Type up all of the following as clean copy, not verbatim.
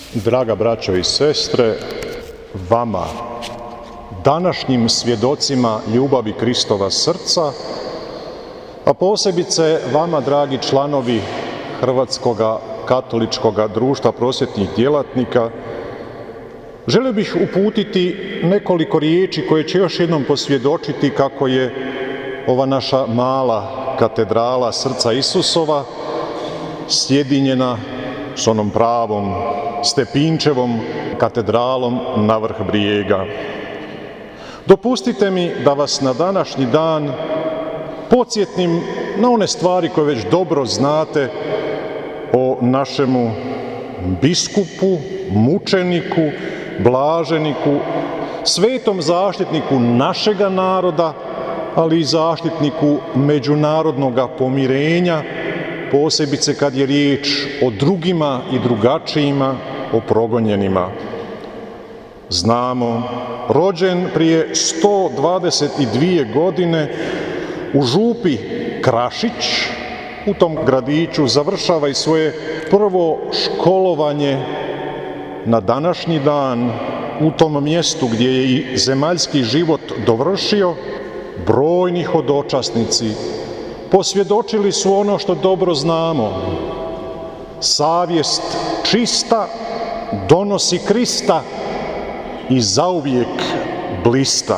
Draga braćo i sestre, vama, današnjim svjedocima ljubavi Kristova srca, a posebice vama, dragi članovi Hrvatskoga katoličkoga društva prosvjetnih djelatnika, želio bih uputiti nekoliko riječi koje će još jednom posvjedočiti kako je ova naša mala katedrala srca Isusova sjedinjena s onom pravom Stepinčevom katedralom na vrh Brijega. Dopustite mi da vas na današnji dan podsjetim na one stvari koje već dobro znate o našemu biskupu, mučeniku, blaženiku, svetom zaštitniku našega naroda, ali i zaštitniku međunarodnoga pomirenja, posebice kad je riječ o drugima i drugačijima, o progonjenima. Znamo, rođen prije 122 godine u župi Krašić, u tom gradiću završava i svoje prvo školovanje na današnji dan, u tom mjestu gdje je i zemaljski život dovršio. Brojni hodočasnici posvjedočili su ono što dobro znamo: savjest čista donosi Krista i zauvijek blista.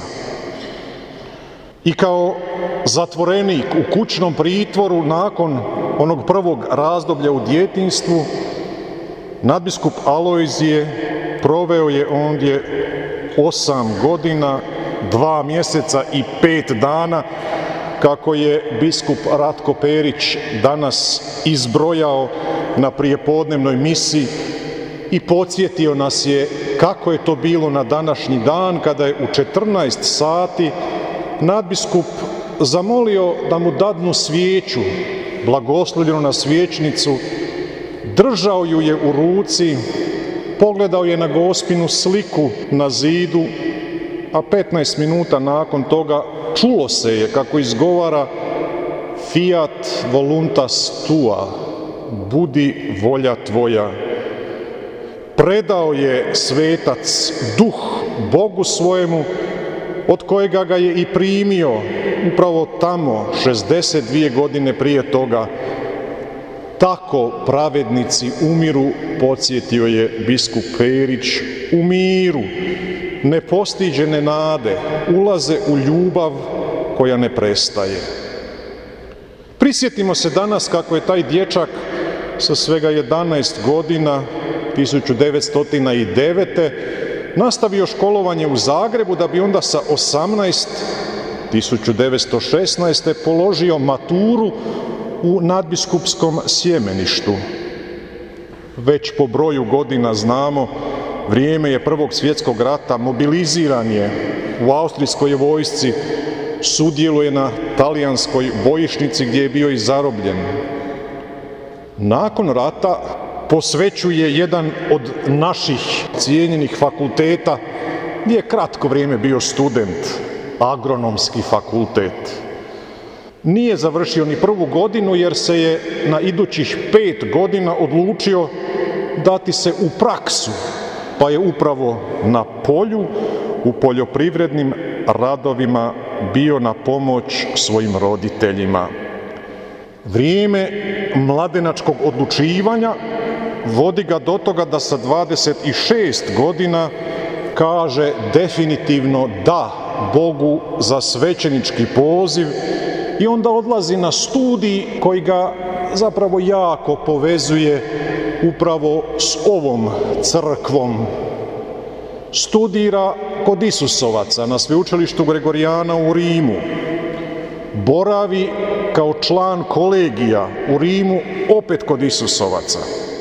I kao zatvorenik u kućnom pritvoru nakon onog prvog razdoblja u djetinjstvu, nadbiskup Alojzije proveo je ondje 8 godina, 2 mjeseca i 5 dana, kako je biskup Ratko Perić danas izbrojao na prijepodnevnoj misi i podsjetio nas je kako je to bilo na današnji dan, kada je u 14 sati nadbiskup zamolio da mu dadnu svijeću, blagoslovljenu na svječnicu. Držao ju je u ruci, pogledao je na Gospinu sliku na zidu, a 15 minuta nakon toga čulo se je kako izgovara: fiat voluntas tua, budi volja tvoja. Predao je svetac duh Bogu svojemu, od kojega ga je i primio upravo tamo 62 godine prije toga. Tako pravednici umiru, podsjetio je biskup Perić, u miru, nepostiđene nade ulaze u ljubav koja ne prestaje. Prisjetimo se danas kako je taj dječak sa svega 11 godina 1909. nastavio školovanje u Zagrebu, da bi onda sa 18 1916. položio maturu u nadbiskupskom Sjemeništu. Već po broju godina znamo, vrijeme je Prvog svjetskog rata, mobiliziran je u austrijskoj vojsci, sudjeluje na talijanskoj bojišnici gdje je bio i zarobljen. Nakon rata posvećuje jedan od naših cijenjenih fakulteta, gdje je kratko vrijeme bio student, Agronomski fakultet. Nije završio ni prvu godinu jer se je na idućih 5 godina odlučio dati se u praksu, pa je upravo na polju, u poljoprivrednim radovima bio na pomoć svojim roditeljima. Vrijeme mladenačkog odlučivanja vodi ga do toga da sa 26 godina kaže definitivno da Bogu za svećenički poziv i onda odlazi na studij koji ga zapravo jako povezuje upravo s ovom crkvom. Studira kod Isusovaca na sveučilištu Gregorijana u Rimu. Boravi kao član kolegija u Rimu opet kod Isusovaca.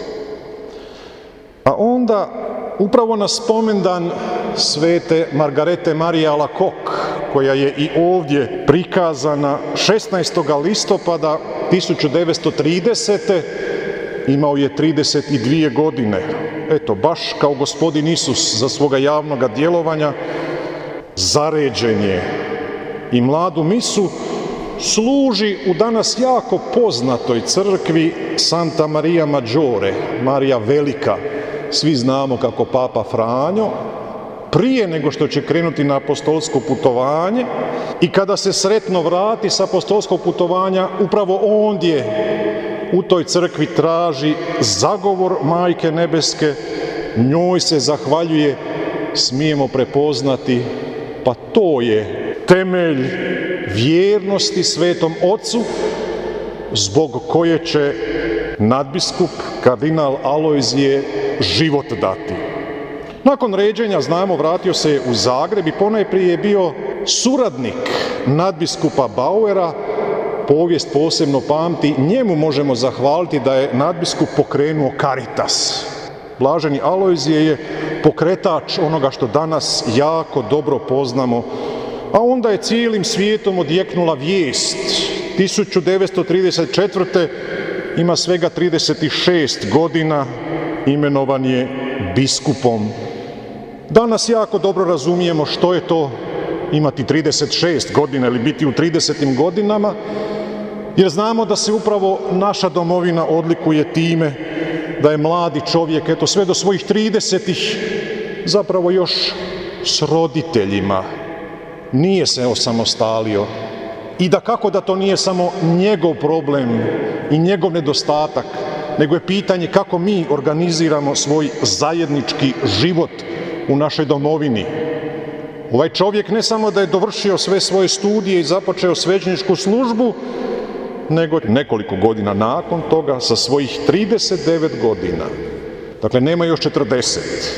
A onda upravo na spomendan svete Margarete Marije Alacoque, koja je i ovdje prikazana 16. listopada 1930. imao je 32 godine. Eto, baš kao gospodin Isus za svoga javnoga djelovanja, zaređen je i mladu misu služi u danas jako poznatoj crkvi Santa Maria Maggiore, Marija Velika, svi znamo kako Papa Franjo, prije nego što će krenuti na apostolsko putovanje i kada se sretno vrati sa apostolskog putovanja, upravo ondje u toj crkvi traži zagovor Majke Nebeske, njoj se zahvaljuje, smijemo prepoznati, pa to je temelj vjernosti Svetom Ocu, zbog koje će nadbiskup kardinal Alojzije život dati. Nakon ređenja, znamo, vratio se u Zagreb i ponajprije je bio suradnik nadbiskupa Bauera. Povijest posebno pamti, njemu možemo zahvaliti da je nadbiskup pokrenuo Caritas. Blaženi Alojzije je pokretač onoga što danas jako dobro poznamo, a onda je cijelim svijetom odjeknula vijest. 1934. ima svega 36 godina, imenovan je biskupom. Danas jako dobro razumijemo što je to imati 36 godina ili biti u 30. godinama, jer znamo da se upravo naša domovina odlikuje time da je mladi čovjek, eto sve do svojih 30-ih, zapravo još s roditeljima. Nije se osamostalio. I dakako da to nije samo njegov problem i njegov nedostatak, nego je pitanje kako mi organiziramo svoj zajednički život u našoj domovini. Ovaj čovjek ne samo da je dovršio sve svoje studije i započeo svećeničku službu, nego nekoliko godina nakon toga, sa svojih 39 godina, dakle nema još 40,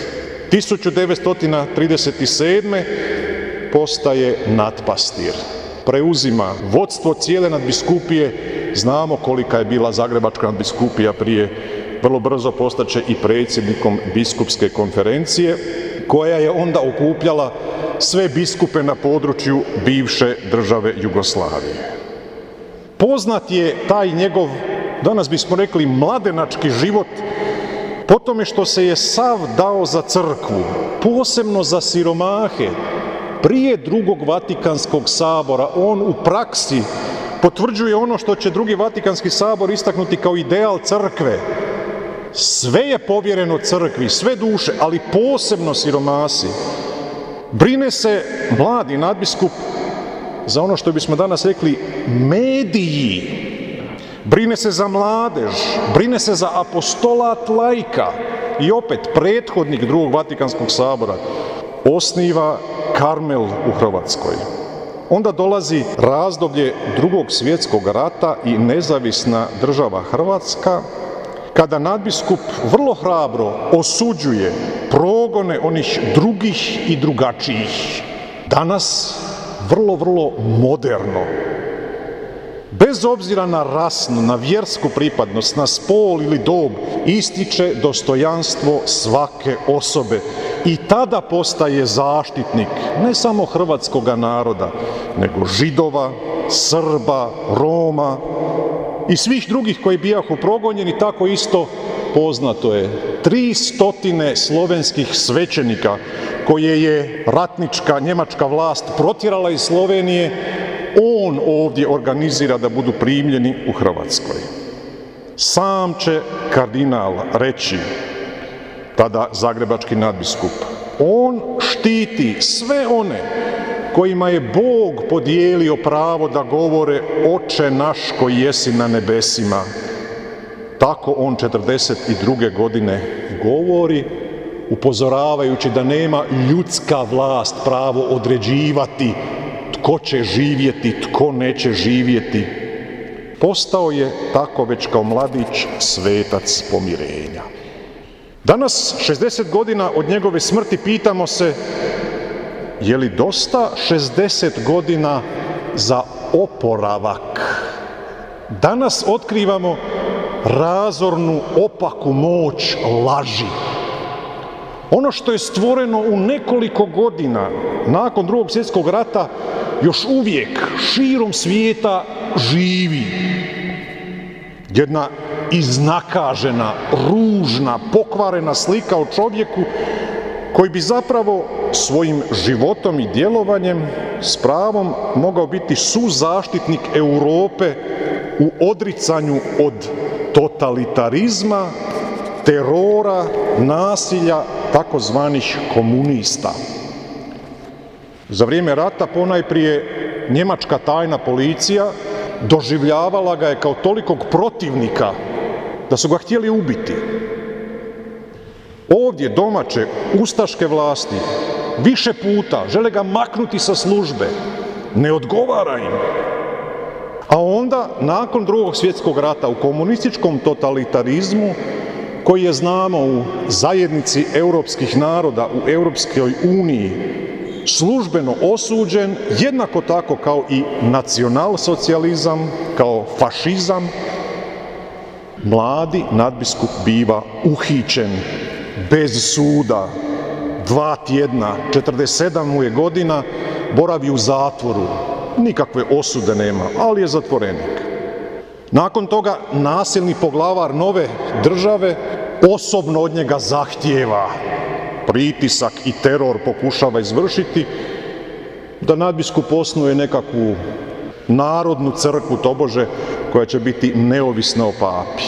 1937. postaje nadpastir. Preuzima vodstvo cijele nadbiskupije, znamo kolika je bila Zagrebačka nadbiskupija prije, vrlo brzo postaće i predsjednikom biskupske konferencije, koja je onda okupljala sve biskupe na području bivše države Jugoslavije. Poznat je taj njegov, danas bismo rekli, mladenački život po tome što se je sav dao za crkvu, posebno za siromahe. Prije drugog Vatikanskog sabora on u praksi potvrđuje ono što će drugi Vatikanski sabor istaknuti kao ideal crkve. Sve je povjereno crkvi, sve duše, ali posebno siromasi. Brine se mladi nadbiskup za ono što bismo danas rekli mediji. Brine se za mladež, brine se za apostolat laika. I opet, prethodnik drugog Vatikanskog sabora osniva Karmel u Hrvatskoj. Onda dolazi razdoblje Drugog svjetskog rata i nezavisna država Hrvatska, kada nadbiskup vrlo hrabro osuđuje progone onih drugih i drugačijih. Danas vrlo moderno. Bez obzira na rasnu, na vjersku pripadnost, na spol ili dob, ističe dostojanstvo svake osobe i tada postaje zaštitnik ne samo hrvatskoga naroda, nego Židova, Srba, Roma i svih drugih koji bijahu progonjeni. Tako isto poznato je 300 slovenskih svećenika koje je ratnička njemačka vlast protjerala iz Slovenije, on ovdje organizira da budu primljeni u Hrvatskoj. Sam će kardinal reći, tada zagrebački nadbiskup, on štiti sve one kojima je Bog podijelio pravo da govore Oče naš koji jesi na nebesima. Tako on 42. godine govori, upozoravajući da nema ljudska vlast pravo određivati tko će živjeti, tko neće živjeti. Postao je tako već kao mladić svetac pomirenja. Danas, 60 godina od njegove smrti, pitamo se je li dosta 60 godina za oporavak. Danas otkrivamo razornu, opaku moć laži. Ono što je stvoreno u nekoliko godina nakon Drugog svjetskog rata još uvijek širom svijeta živi. Jedna iznakažena, ružna, pokvarena slika o čovjeku koji bi zapravo svojim životom i djelovanjem s pravom mogao biti suzaštitnik Europe u odricanju od totalitarizma terora, nasilja takozvanih komunista. Za vrijeme rata ponajprije njemačka tajna policija doživljavala ga je kao tolikog protivnika da su ga htjeli ubiti. Ovdje domaće ustaške vlasti više puta žele ga maknuti sa službe, ne odgovara im. A onda, nakon Drugog svjetskog rata, u komunističkom totalitarizmu, koji je, znamo, u zajednici europskih naroda, u Europskoj uniji, službeno osuđen, jednako tako kao i nacionalsocijalizam, kao fašizam, mladi nadbiskup biva uhićen bez suda, 2 tjedna, 47 mu je godina, boravi u zatvoru, nikakve osude nema, ali je zatvorenik. Nakon toga nasilni poglavar nove države osobno od njega zahtijeva, pritisak i teror pokušava izvršiti, da nadbiskup osnuje nekakvu narodnu crkvu, tobože, koja će biti neovisna o papi.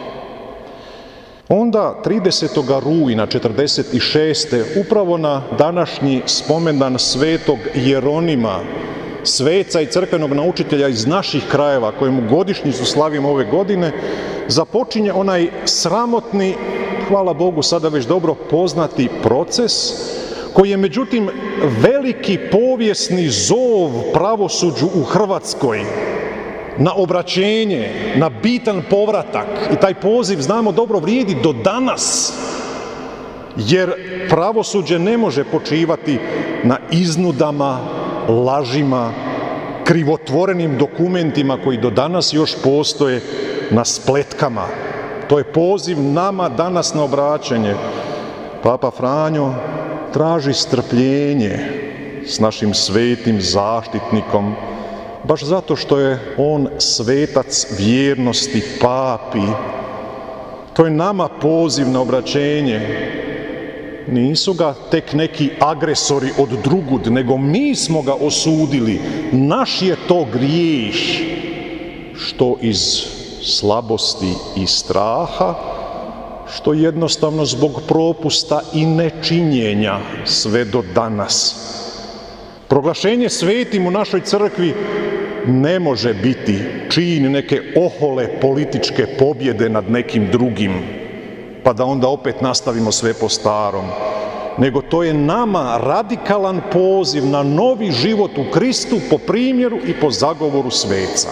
Onda 30. rujna 1946. upravo na današnji spomendan svetog Jeronima, sveca i crkvenog naučitelja iz naših krajeva, kojemu godišnjicu slavimo ove godine, započinje onaj sramotni, hvala Bogu sada već dobro poznati proces, koji je međutim veliki povijesni zov pravosuđu u Hrvatskoj na obraćenje, na bitan povratak. I taj poziv, znamo dobro, vrijedi do danas, jer pravosuđe ne može počivati na iznudama, lažima, krivotvorenim dokumentima koji do danas još postoje, na spletkama. To je poziv nama danas na obraćanje. Papa Franjo traži strpljenje s našim svetim zaštitnikom, baš zato što je on svetac vjernosti papi. To je nama poziv na obraćenje. Nisu ga tek neki agresori od drugud, nego mi smo ga osudili. Naš je to grijeh, što iz slabosti i straha, što jednostavno zbog propusta i nečinjenja sve do danas. Proglašenje svetim u našoj crkvi ne može biti čin neke ohole političke pobjede nad nekim drugim, pa da onda opet nastavimo sve po starom, nego to je nama radikalan poziv na novi život u Kristu po primjeru i po zagovoru sveca.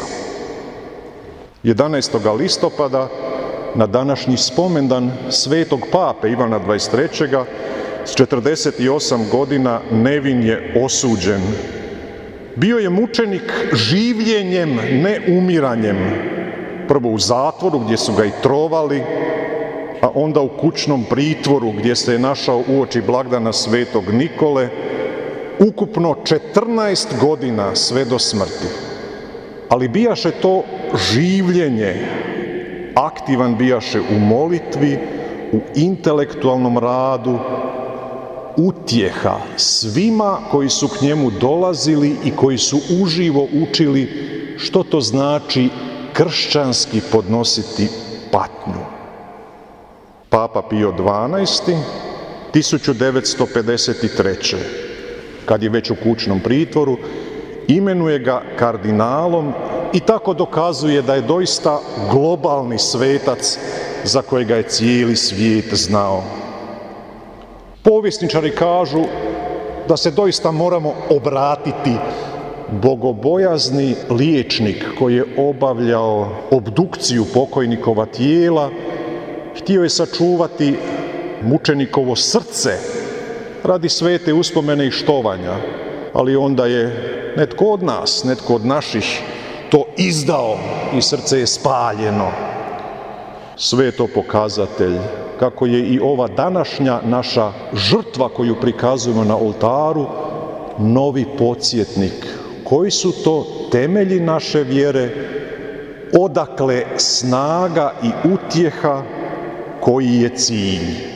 11. listopada, na današnji spomendan svetog pape Ivana 23. s 48 godina nevin je osuđen. Bio je mučenik življenjem, ne umiranjem. Prvo u zatvoru gdje su ga i trovali, a onda u kućnom pritvoru gdje se je našao uoči blagdana svetog Nikole, ukupno 14 godina sve do smrti. Ali bijaše to življenje, aktivan bijaše u molitvi, u intelektualnom radu, utjeha svima koji su k njemu dolazili i koji su uživo učili što to znači kršćanski podnositi patnju. Papa Pio XII. 1953. kad je već u kućnom pritvoru, imenuje ga kardinalom i tako dokazuje da je doista globalni svetac za kojega je cijeli svijet znao. Povjesničari kažu da se doista moramo obratiti bogobojazni liječnik koji je obavljao obdukciju pokojnikova tijela, htio je sačuvati mučenikovo srce radi svete uspomene i štovanja, ali onda je netko od nas, netko od naših to izdao i srce je spaljeno. Sve je to pokazatelj kako je i ova današnja naša žrtva koju prikazujemo na oltaru novi podsjetnik. Koji su to temelji naše vjere, odakle snaga i utjeha, koji je cilj?